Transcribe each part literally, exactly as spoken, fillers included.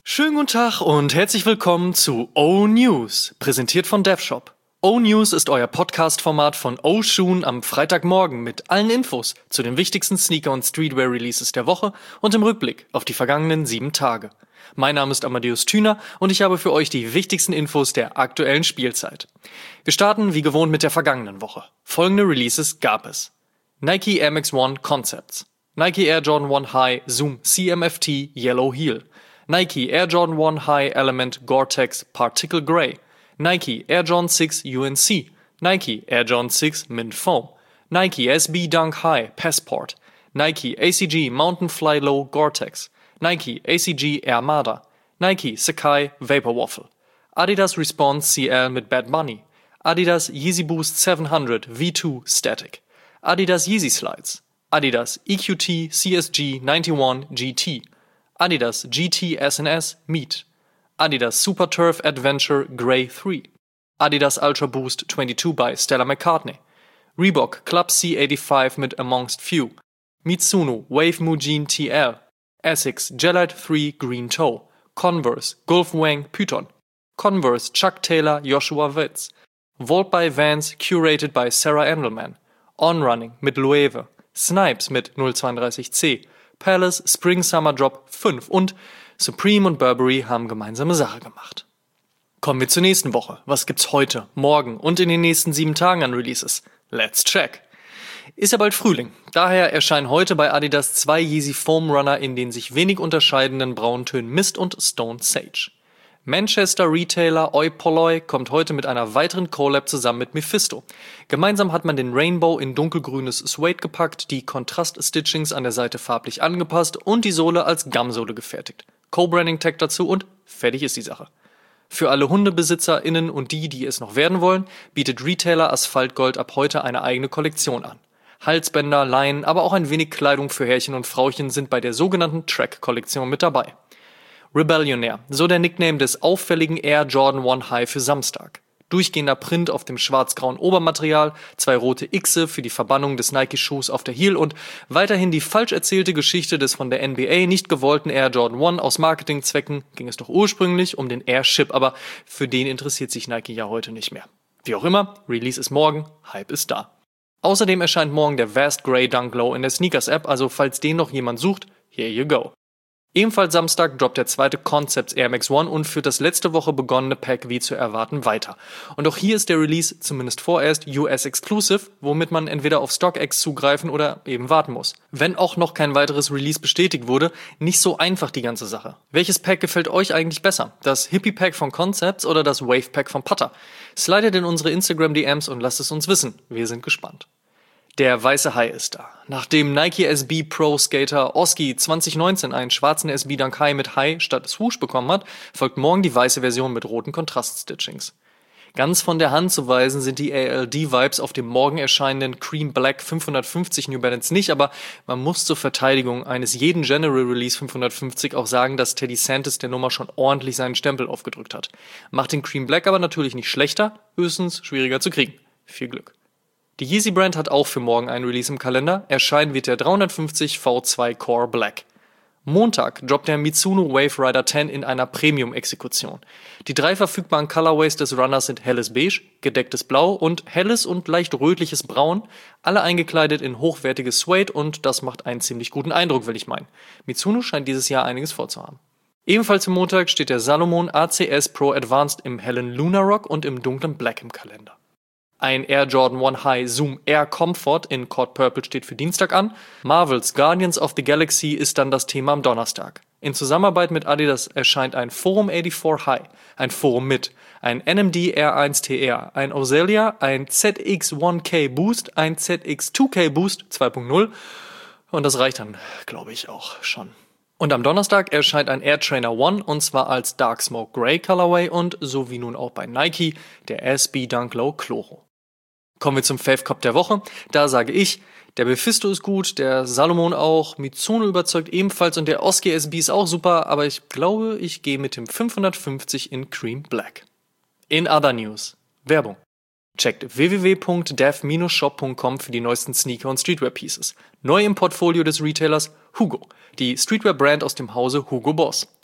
Schönen guten Tag und herzlich willkommen zu O-News, präsentiert von DevShop. O-News ist euer Podcast-Format von O-Shoon am Freitagmorgen mit allen Infos zu den wichtigsten Sneaker- und Streetwear-Releases der Woche und im Rückblick auf die vergangenen sieben Tage. Mein Name ist Amadeus Thüner und ich habe für euch die wichtigsten Infos der aktuellen Spielzeit. Wir starten wie gewohnt mit der vergangenen Woche. Folgende Releases gab es: Nike Air Max One Concepts, Nike Air Jordan One High Zoom C M F T Yellow Heel, Nike Air Jordan One High Element Gore-Tex Particle Grey, Nike Air Jordan six U N C, Nike Air Jordan six Mint Foam, Nike S B Dunk High Passport, Nike A C G Mountain Fly Low Gore-Tex, Nike A C G Armada, Nike Sacai Vapor Waffle, Adidas Response C L mit Bad Bunny, Adidas Yeezy Boost seven hundred V two Static, Adidas Yeezy Slides, Adidas E Q T C S G ninety-one G T, Adidas G T S N S Meat, Adidas Super Turf Adventure Grey three, Adidas Ultra Boost twenty-two by Stella McCartney, Reebok Club C eighty-five mit Amongst Few, Mizuno Wave Mujin T L, Asics Gelite three Green Toe, Converse Gulf Wang Python, Converse Chuck Taylor Joshua Witz, Volt by Vans Curated by Sarah Endelman, On Running mit Loewe, Snipes mit null zweiunddreißig C, Palace Spring Summer Drop fünf und Supreme und Burberry haben gemeinsame Sache gemacht. Kommen wir zur nächsten Woche. Was gibt's heute, morgen und in den nächsten sieben Tagen an Releases? Let's check! Ist ja bald Frühling. Daher erscheinen heute bei Adidas zwei Yeezy Foam Runner in den sich wenig unterscheidenden Brauntönen Mist und Stone Sage. Manchester Retailer Oi Polloi kommt heute mit einer weiteren Collab zusammen mit Mephisto. Gemeinsam hat man den Rainbow in dunkelgrünes Suede gepackt, die Kontrast-Stitchings an der Seite farblich angepasst und die Sohle als Gumsohle gefertigt. Co-Branding-Tag dazu und fertig ist die Sache. Für alle HundebesitzerInnen und die, die es noch werden wollen, bietet Retailer Asphaltgold ab heute eine eigene Kollektion an. Halsbänder, Leinen, aber auch ein wenig Kleidung für Herrchen und Frauchen sind bei der sogenannten Track-Kollektion mit dabei. Rebellionaire, so der Nickname des auffälligen Air Jordan One High für Samstag. Durchgehender Print auf dem schwarz-grauen Obermaterial, zwei rote Xe für die Verbannung des Nike-Schuhs auf der Heel und weiterhin die falsch erzählte Geschichte des von der N B A nicht gewollten Air Jordan One. Aus Marketingzwecken ging es doch ursprünglich um den Air Chip, aber für den interessiert sich Nike ja heute nicht mehr. Wie auch immer, Release ist morgen, Hype ist da. Außerdem erscheint morgen der Vast Grey Dunk Low in der Sneakers-App, also falls den noch jemand sucht, here you go. Ebenfalls Samstag droppt der zweite Concepts Air Max One und führt das letzte Woche begonnene Pack wie zu erwarten weiter. Und auch hier ist der Release zumindest vorerst U S-exclusive, womit man entweder auf StockX zugreifen oder eben warten muss. Wenn auch noch kein weiteres Release bestätigt wurde, nicht so einfach die ganze Sache. Welches Pack gefällt euch eigentlich besser? Das Hippie-Pack von Concepts oder das Wave-Pack von Putter? Slidet in unsere Instagram-D Ms und lasst es uns wissen. Wir sind gespannt. Der weiße Hai ist da. Nachdem Nike S B Pro Skater Oski zwanzig neunzehn einen schwarzen S B Dunk High mit Hai statt Swoosh bekommen hat, folgt morgen die weiße Version mit roten Kontrast-Stitchings. Ganz von der Hand zu weisen sind die A L D-Vibes auf dem morgen erscheinenden Cream Black fünfhundertfünfzig New Balance nicht, aber man muss zur Verteidigung eines jeden General Release fünfhundertfünfzig auch sagen, dass Teddy Santis der Nummer schon ordentlich seinen Stempel aufgedrückt hat. Macht den Cream Black aber natürlich nicht schlechter, höchstens schwieriger zu kriegen. Viel Glück. Die Yeezy Brand hat auch für morgen einen Release im Kalender. Erscheinen wird der dreihundertfünfzig V zwei Core Black. Montag droppt der Mizuno Wave Rider zehn in einer Premium-Exekution. Die drei verfügbaren Colorways des Runners sind helles Beige, gedecktes Blau und helles und leicht rötliches Braun, alle eingekleidet in hochwertiges Suede und das macht einen ziemlich guten Eindruck, will ich meinen. Mizuno scheint dieses Jahr einiges vorzuhaben. Ebenfalls für Montag steht der Salomon A C S Pro Advanced im hellen Lunar Rock und im dunklen Black im Kalender. Ein Air Jordan One High Zoom Air Comfort in Cod Purple steht für Dienstag an. Marvels Guardians of the Galaxy ist dann das Thema am Donnerstag. In Zusammenarbeit mit Adidas erscheint ein Forum vierundachtzig High, ein Forum mit, ein N M D R eins T R, ein Ozelia, ein Z X eins K Boost, ein Z X zwei K Boost zwei Punkt null und das reicht dann, glaube ich, auch schon. Und am Donnerstag erscheint ein Air Trainer One und zwar als Dark Smoke Grey Colorway und so wie nun auch bei Nike der S B Dunk Low Chloro. Kommen wir zum Fave Cop der Woche. Da sage ich, der Mephisto ist gut, der Salomon auch, Mizuno überzeugt ebenfalls und der Oski S B ist auch super, aber ich glaube, ich gehe mit dem fünfhundertfünfzig in Cream Black. In other news, Werbung. Checkt w w w punkt dev dash shop punkt com für die neuesten Sneaker- und Streetwear-Pieces. Neu im Portfolio des Retailers Hugo, die Streetwear-Brand aus dem Hause Hugo Boss.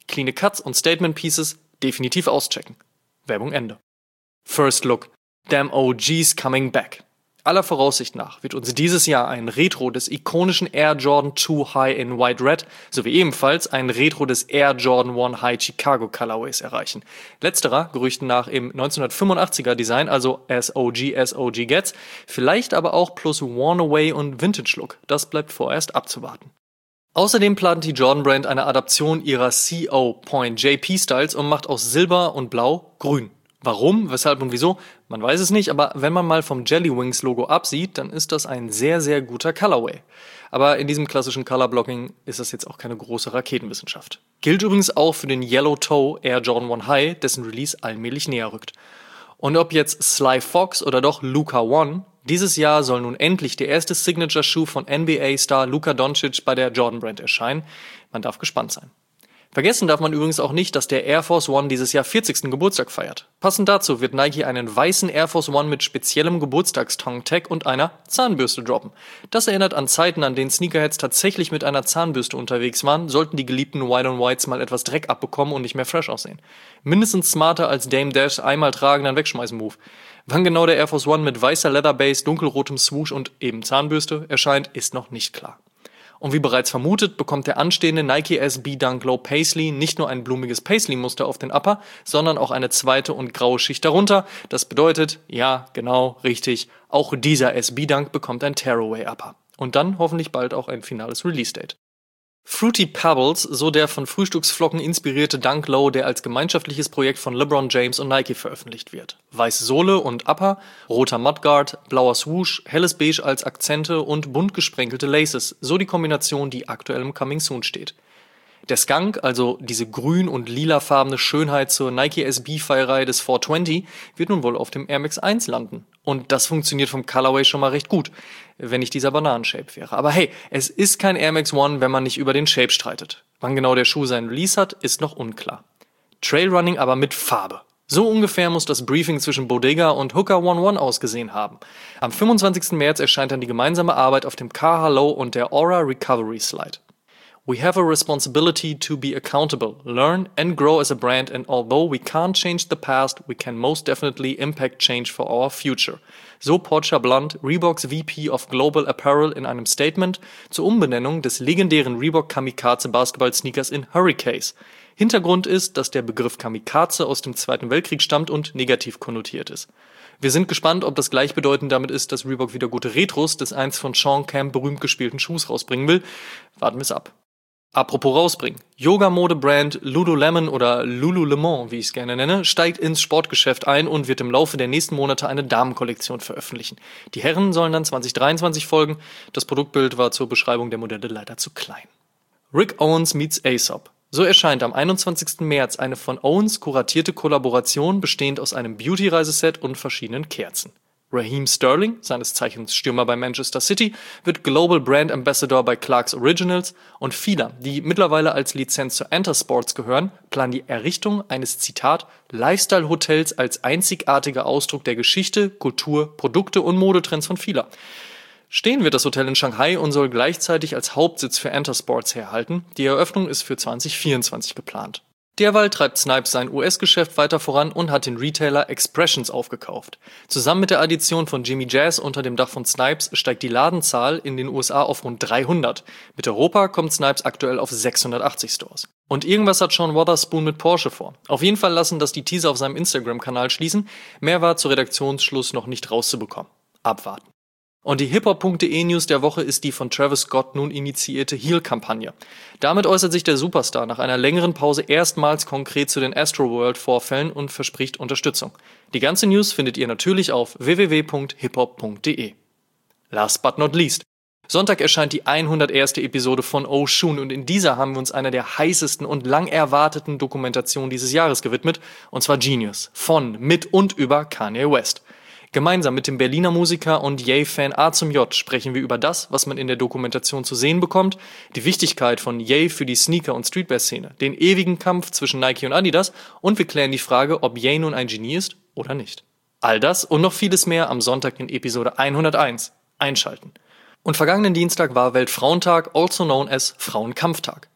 Cleane Cuts und Statement Pieces definitiv auschecken. Werbung Ende. First Look. Damn O Gs coming back. Aller Voraussicht nach wird uns dieses Jahr ein Retro des ikonischen Air Jordan zwei High in White Red sowie ebenfalls ein Retro des Air Jordan eins High Chicago Colorways erreichen. Letzterer, Gerüchten nach im neunzehnhundertfünfundachtziger Design, also as O G as O G gets, vielleicht aber auch plus Worn Away und Vintage Look. Das bleibt vorerst abzuwarten. Außerdem plant die Jordan Brand eine Adaption ihrer C O.J P Styles und macht aus Silber und Blau grün. Warum, weshalb und wieso? Man weiß es nicht, aber wenn man mal vom Jelly Wings Logo absieht, dann ist das ein sehr, sehr guter Colorway. Aber in diesem klassischen Colorblocking ist das jetzt auch keine große Raketenwissenschaft. Gilt übrigens auch für den Yellow Toe Air Jordan eins High, dessen Release allmählich näher rückt. Und ob jetzt Sly Fox oder doch Luka One, dieses Jahr soll nun endlich der erste Signature-Schuh von N B A-Star Luka Doncic bei der Jordan Brand erscheinen. Man darf gespannt sein. Vergessen darf man übrigens auch nicht, dass der Air Force One dieses Jahr vierzigsten Geburtstag feiert. Passend dazu wird Nike einen weißen Air Force One mit speziellem Geburtstagstongue-Tag und einer Zahnbürste droppen. Das erinnert an Zeiten, an denen Sneakerheads tatsächlich mit einer Zahnbürste unterwegs waren, sollten die geliebten White-on-Whites mal etwas Dreck abbekommen und nicht mehr fresh aussehen. Mindestens smarter als Dame Dash einmal tragen, dann wegschmeißen Move. Wann genau der Air Force One mit weißer Leatherbase, dunkelrotem Swoosh und eben Zahnbürste erscheint, ist noch nicht klar. Und wie bereits vermutet, bekommt der anstehende Nike S B Dunk Low Paisley nicht nur ein blumiges Paisley-Muster auf den Upper, sondern auch eine zweite und graue Schicht darunter. Das bedeutet, ja, genau, richtig, auch dieser S B Dunk bekommt ein Tearaway Upper. Und dann hoffentlich bald auch ein finales Release-Date. Fruity Pebbles, so der von Frühstücksflocken inspirierte Dunk Low, der als gemeinschaftliches Projekt von LeBron James und Nike veröffentlicht wird. Weiße Sohle und Upper, roter Mudguard, blauer Swoosh, helles Beige als Akzente und bunt gesprenkelte Laces, so die Kombination, die aktuell im Coming Soon steht. Der Skunk, also diese grün- und lilafarbene Schönheit zur Nike S B-Feierei des vierhundertzwanzig, wird nun wohl auf dem Air Max eins landen. Und das funktioniert vom Colorway schon mal recht gut, wenn nicht dieser Bananenshape wäre. Aber hey, es ist kein Air Max One, wenn man nicht über den Shape streitet. Wann genau der Schuh seinen Release hat, ist noch unklar. Trailrunning aber mit Farbe. So ungefähr muss das Briefing zwischen Bodega und Hooker elf ausgesehen haben. Am fünfundzwanzigsten März erscheint dann die gemeinsame Arbeit auf dem Kaha Low und der Aura Recovery Slide. We have a responsibility to be accountable, learn and grow as a brand, and although we can't change the past, we can most definitely impact change for our future. So Portia Blunt, Reeboks V P of Global Apparel in einem Statement zur Umbenennung des legendären Reebok Kamikaze Basketball-Sneakers in Hurricanes. Hintergrund ist, dass der Begriff Kamikaze aus dem Zweiten Weltkrieg stammt und negativ konnotiert ist. Wir sind gespannt, ob das gleichbedeutend damit ist, dass Reebok wieder gute Retros des einst von Sean Camp berühmt gespielten Schuhs rausbringen will. Warten wir es ab. Apropos rausbringen. Yoga-Mode-Brand Lululemon oder Lululemon, wie ich es gerne nenne, steigt ins Sportgeschäft ein und wird im Laufe der nächsten Monate eine Damenkollektion veröffentlichen. Die Herren sollen dann zwanzig dreiundzwanzig folgen. Das Produktbild war zur Beschreibung der Modelle leider zu klein. Rick Owens meets Aesop. So erscheint am einundzwanzigsten März eine von Owens kuratierte Kollaboration, bestehend aus einem Beauty-Reiseset und verschiedenen Kerzen. Raheem Sterling, seines Zeichens Stürmer bei Manchester City, wird Global Brand Ambassador bei Clarks Originals und Fila, die mittlerweile als Lizenz zu Enter Sports gehören, planen die Errichtung eines, Zitat, Lifestyle-Hotels als einzigartiger Ausdruck der Geschichte, Kultur, Produkte und Modetrends von Fila. Stehen wird das Hotel in Shanghai und soll gleichzeitig als Hauptsitz für Enter Sports herhalten. Die Eröffnung ist für zwanzig vierundzwanzig geplant. Derweil treibt Snipes sein U S-Geschäft weiter voran und hat den Retailer Expressions aufgekauft. Zusammen mit der Addition von Jimmy Jazz unter dem Dach von Snipes steigt die Ladenzahl in den U S A auf rund dreihundert. Mit Europa kommt Snipes aktuell auf sechshundertachtzig Stores. Und irgendwas hat Sean Wotherspoon mit Porsche vor. Auf jeden Fall lassen das die Teaser auf seinem Instagram-Kanal schließen. Mehr war zu Redaktionsschluss noch nicht rauszubekommen. Abwarten. Und die hiphop.de News der Woche ist die von Travis Scott nun initiierte Heal-Kampagne. Damit äußert sich der Superstar nach einer längeren Pause erstmals konkret zu den Astroworld-Vorfällen und verspricht Unterstützung. Die ganze News findet ihr natürlich auf w w w punkt hiphop punkt de. Last but not least. Sonntag erscheint die hunderterste Episode von Oshun und in dieser haben wir uns einer der heißesten und lang erwarteten Dokumentationen dieses Jahres gewidmet, und zwar Genius, von, mit und über Kanye West. Gemeinsam mit dem Berliner Musiker und Ye-Fan A zum J sprechen wir über das, was man in der Dokumentation zu sehen bekommt, die Wichtigkeit von Ye für die Sneaker- und Streetwear-Szene, den ewigen Kampf zwischen Nike und Adidas und wir klären die Frage, ob Ye nun ein Genie ist oder nicht. All das und noch vieles mehr am Sonntag in Episode hunderteins. Einschalten. Und vergangenen Dienstag war Weltfrauentag, also known as Frauenkampftag.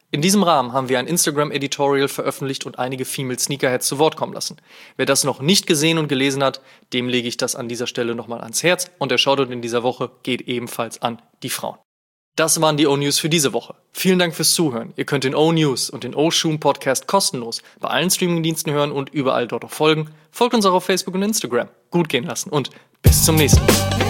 In diesem Rahmen haben wir ein Instagram-Editorial veröffentlicht und einige Female Sneakerheads zu Wort kommen lassen. Wer das noch nicht gesehen und gelesen hat, dem lege ich das an dieser Stelle nochmal ans Herz und der Shoutout in dieser Woche geht ebenfalls an die Frauen. Das waren die O-News für diese Woche. Vielen Dank fürs Zuhören. Ihr könnt den O-News und den O-Shoom Podcast kostenlos bei allen Streamingdiensten hören und überall dort auch folgen. Folgt uns auch auf Facebook und Instagram. Gut gehen lassen und bis zum nächsten Mal.